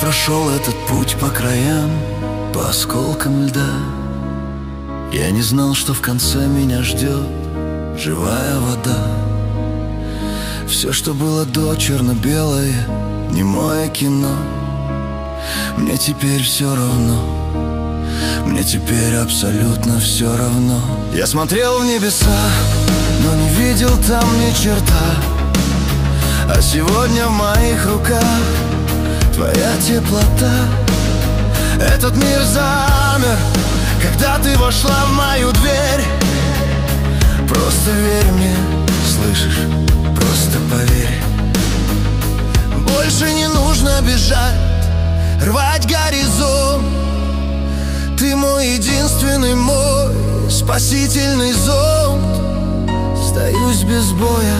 прошел этот путь по краям, по осколкам льда. Я не знал, что в конце меня ждет живая вода. Все, что было до черно-белое, немое кино. Мне теперь все равно, мне теперь абсолютно все равно. Я смотрел в небеса, но не видел там ни черта. А сегодня в моих руках твоя теплота. Этот мир замер, когда ты вошла в мою дверь. Просто верь мне, слышишь, просто поверь. Больше не нужно бежать, рвать горизонт. Ты мой единственный, мой спасительный зонт. Сдаюсь без боя.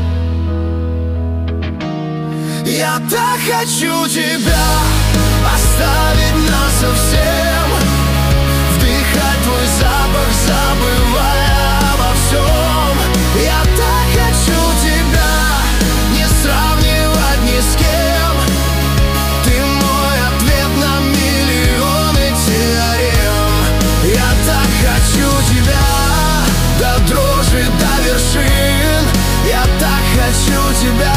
Я так хочу тебя оставить насовсем, вдыхать твой запах, забывая обо всем. Я так хочу тебя не сравнивать ни с кем. Ты мой ответ на миллионы теорем. Я так хочу тебя до дрожи, до вершин. Я так хочу тебя.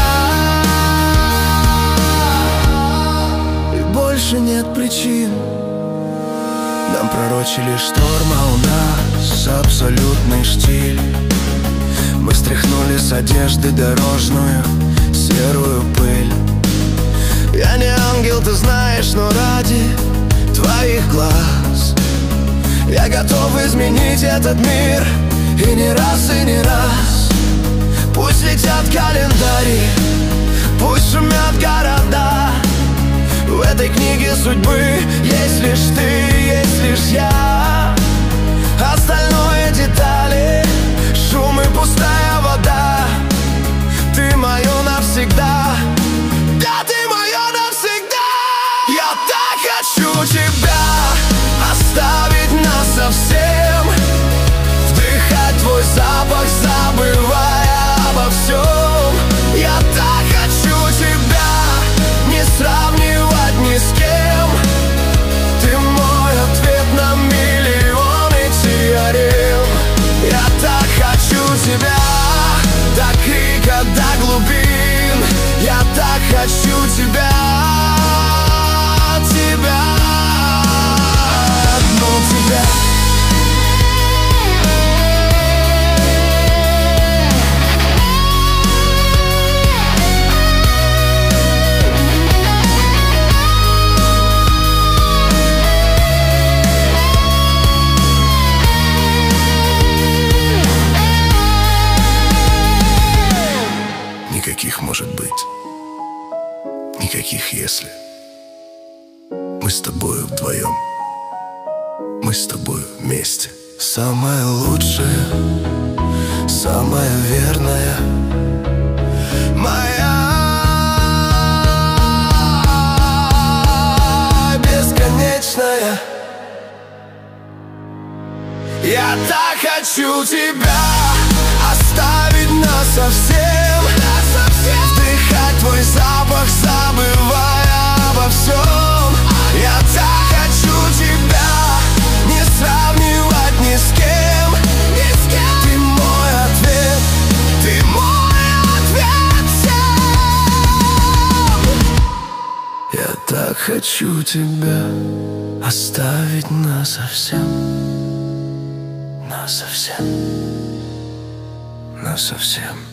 Больше нет причин. Нам пророчили шторм, а у нас абсолютный штиль. Мы стряхнули с одежды дорожную серую пыль. Я не ангел, ты знаешь, но ради твоих глаз я готов изменить этот мир. И не раз, и не раз. Пусть летят календари, пусть шумят города. В этой книге судьбы есть лишь ты, есть лишь я. Остальное детали, шум и пустая вода. Ты мое навсегда. Да, ты мое навсегда. Я так хочу тебя оставить насовсем, вдыхать твой запах, забывая обо всем. Я так хочу тебя не сравнивать ни с кем. Ты мой ответ на миллионы теорем. Я так хочу тебя до крика, до глубин. Я так хочу тебя, тебя, одну тебя. Никаких может быть, никаких если. Мы с тобою вдвоем, мы с тобою вместе. Самое лучшее, самое верное, моя бесконечная. Я так хочу тебя оставить насовсем, вдыхать твой запах, забывая обо всем. Я так хочу тебя не сравнивать ни с кем, ни с кем. Ты мой ответ, ты мой ответ всем. Я так хочу тебя оставить насовсем, насовсем, насовсем.